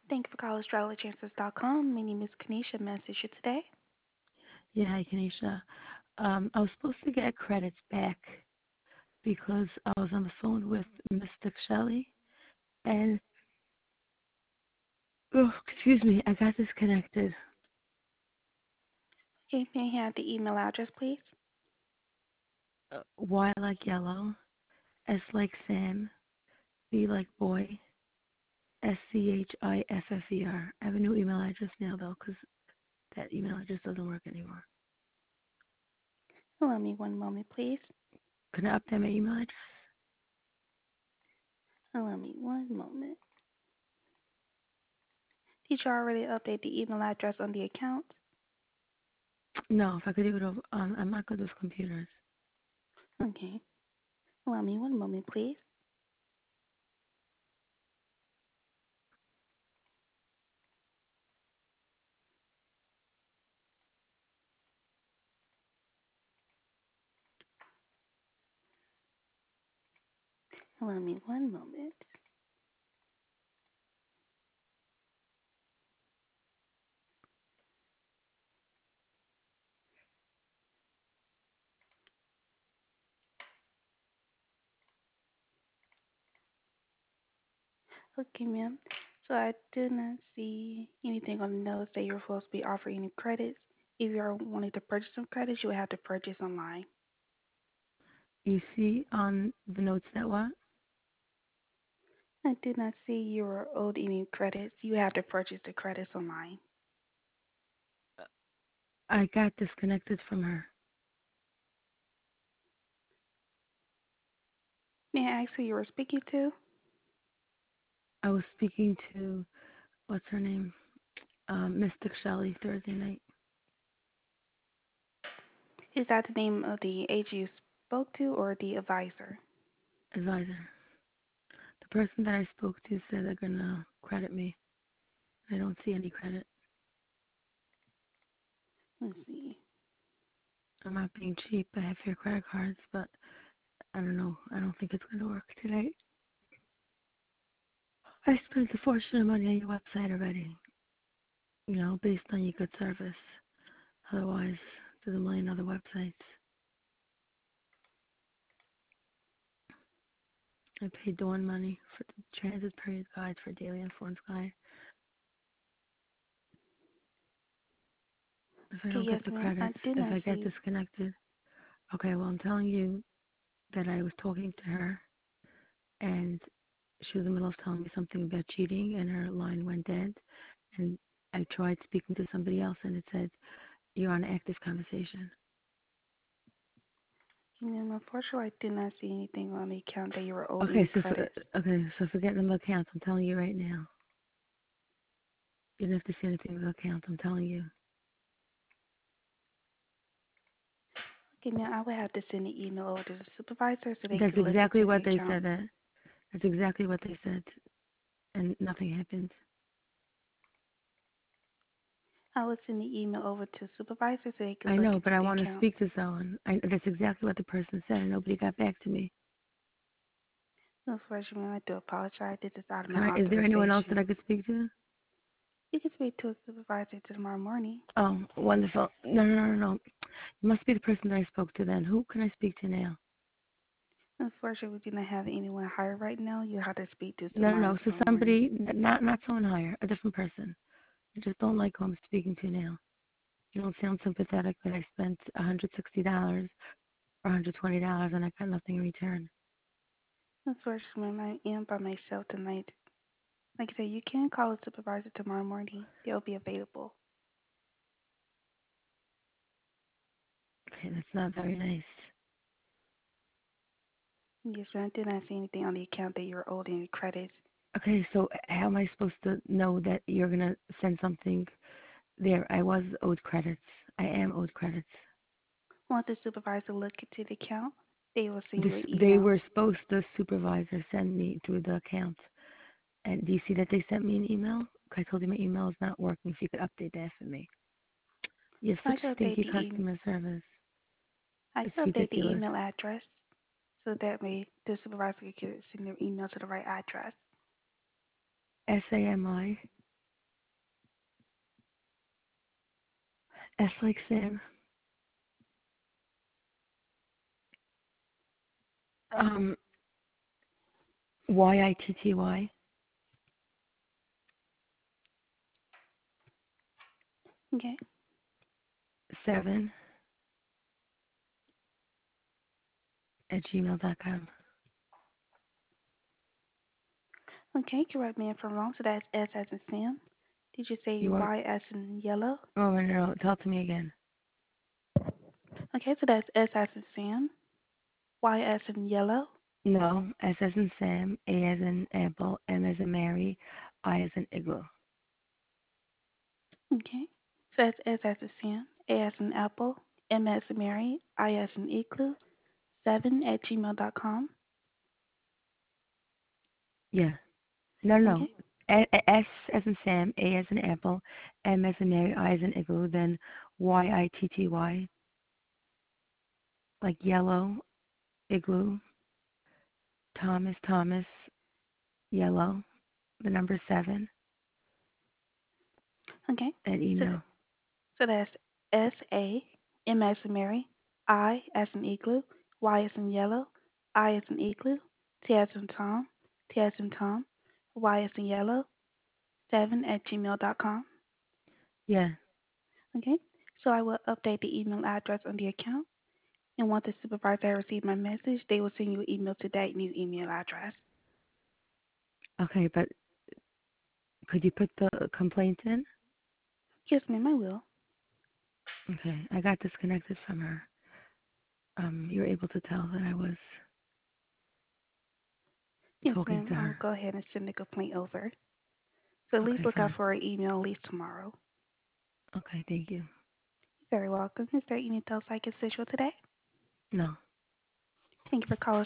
Thank you for calling astrologyanswers.com. My name is Kanisha. Message you today. Yeah, hi, Kanisha. I was supposed to get credits back because I was on the phone with Mystic Shelley, and excuse me, I got disconnected. Okay, may I have the email address, please? Y like yellow, S like Sam, B like boy, SCHIFFER. I have a new email address now though, because that email address doesn't work anymore. Allow me one moment, please. Can I update my email address? Allow me one moment. Did you already update the email address on the account? No, if I could do it over, I'm not good with computers. Okay. Allow me one moment, please. Allow me one moment. Okay, ma'am. So I do not see anything on the notes that you're supposed to be offering any credits. If you're wanting to purchase some credits, you would have to purchase online. You see on the notes that what? I did not see you were owed any credits. You have to purchase the credits online. I got disconnected from her. May I ask who you were speaking to? I was speaking to, what's her name? Mystic Shelley Thursday night Is that the name of the agent you spoke to or the advisor? advisor. The person that I spoke to said they're gonna credit me. I don't see any credit. Let's see. I'm not being cheap. I have your credit cards, but I don't know. I don't think it's gonna work today. I spent a fortune of money on your website already. Based on your good service. Otherwise, there's a million other websites. I paid Dawn money for the transit period guide, for daily influence guide. If I Okay, don't yes, get the ma'am. I credits, did if not I get see. disconnected, okay, well, I'm telling you that I was talking to her, and she was in the middle of telling me something about cheating, and her line went dead. And I tried speaking to somebody else, and it said, you're on an active conversation. Ma'am, unfortunately, I did not see anything on the account that you were owed any Okay, credits. so forget the accounts. I'm telling you right now. You don't have to say anything with accounts. I'm telling you. Okay, ma'am, I would have to send an email over to the supervisor so they That's can look exactly into the what they account. said. That's exactly what they said, and nothing happened. I would send the email over to the supervisor so they can I look know, but into I the want to account. speak to someone. That's exactly what the person said, and nobody got back to me. Unfortunately, ma'am, I do apologize. This is out of my Is there anyone else that authorization. I could speak to? You can speak to a supervisor tomorrow morning. Oh, wonderful. No, no, no, no, no. It must be the person that I spoke to then. Who can I speak to now? Unfortunately, we do not have anyone hired right now. You have to speak to No, no, tomorrow no. So morning. somebody, not someone higher, a different person. I just don't like who I'm speaking to now. You don't sound sympathetic that I spent $160 or $120 and I got nothing in return. Unfortunately, ma'am, I am by myself tonight. Like I said, you can call a supervisor tomorrow morning. They'll be available. Okay, that's not very nice. Yes, ma'am. I did not see anything on the account that you're owed any credits. Okay, so how am I supposed to know that you're going to send something there? I was owed credits. I am owed credits. Once the supervisor look into the account, they will send This, you an they email. were supposed to supervisor send me through the account. And do you see that they sent me an email? I told you my email is not working. If you could update that for me. You have I such can update stinky the email. customer service. I It's can update the ridiculous. email address so that way the supervisor can send their email to the right address. SAMI. S like Sam. Um, YITTY Okay. 7 at gmail.com. Okay, correct me if I'm wrong. So that's S as in Sam. Did you say You want? Y as in yellow? Oh no, no, no. Tell it to me again. Okay, so that's S as in Sam. Y as in yellow. No, S as in Sam, A as in apple, M as in Mary, I as in igloo. Okay. So that's S as in Sam. A as in apple. M as in Mary. I as in igloo. 7 at gmail.com. Yeah. No, no. Okay. S as in Sam, A as in apple, M as in Mary, I as in igloo, then YITTY, like yellow, igloo, Thomas, Thomas, yellow, the number 7 Okay. at So email. so that's S-A, M as in Mary, I as in igloo, Y as in yellow, I as in igloo, T as in Tom, T as in Tom, Y as in yellow, 7 at gmail.com. Yeah. Okay. So I will update the email address on the account. And once the supervisor has received my message, they will send you an email to that new email address. Okay, but could you put the complaint in? Yes, ma'am, I will. Okay, I got disconnected from her. You were able to tell that I was Yes, talking ma'am, to I will her. go ahead and send the complaint over. So please Okay, look out fine. for an email at least tomorrow. Okay, thank you. You're very welcome. Is there anything else I can assist you with today? No. Thank you for calling